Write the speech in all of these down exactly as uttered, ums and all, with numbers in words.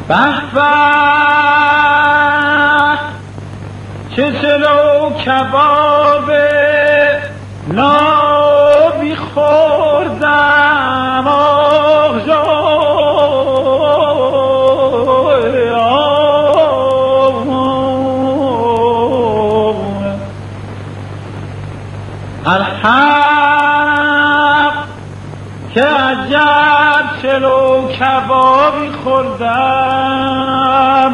به به چه چلو کباب نابی خوردم آخ جای الحق که عجب چلو کبابی خوردم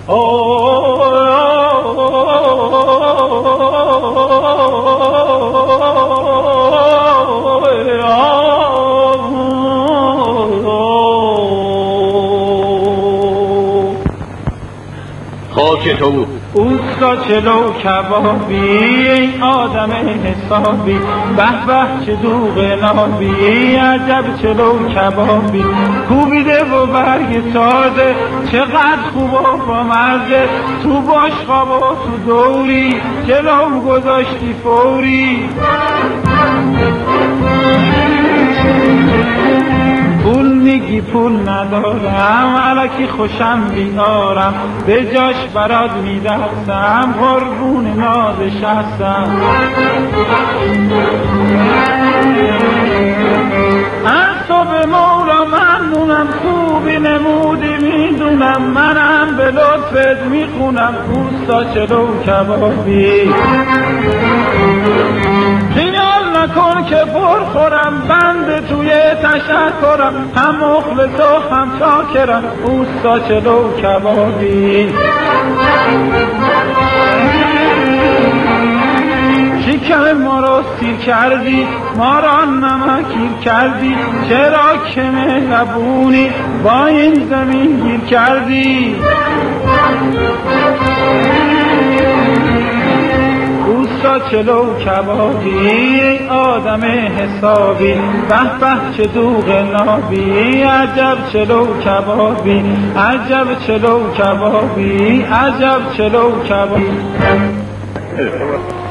خاک تو اوستا چلو کبابی این آدم حسابی به به چه دوغ نابی عجب چلو کبابی کوبیده و برگ تازه چقدر خوب و با مزه تو باش خواب و تو دوری جلو گذاشتی فوری پول میگی پول ندارم الکی خوشم بیارم به جاش برات میدستم قربون نازش هستم از تو به مولا ممنونم خوبی نمودی میدونم منم به لطفت میخونم اوستا چلو کبابی خیال نکن که پر خورم بند توی تشکرم هم مخلص و هم شاکرم اوستا چلو کبابی شکم ما رو سیر کردی ما را نمکیر کردی چرا که مهربونی با این زمین گیر کردی اوستا چلو کبابی آدم حسابی به به چه دوغ نابی عجب چلو کبابی عجب چلو کبابی عجب چلو کبابی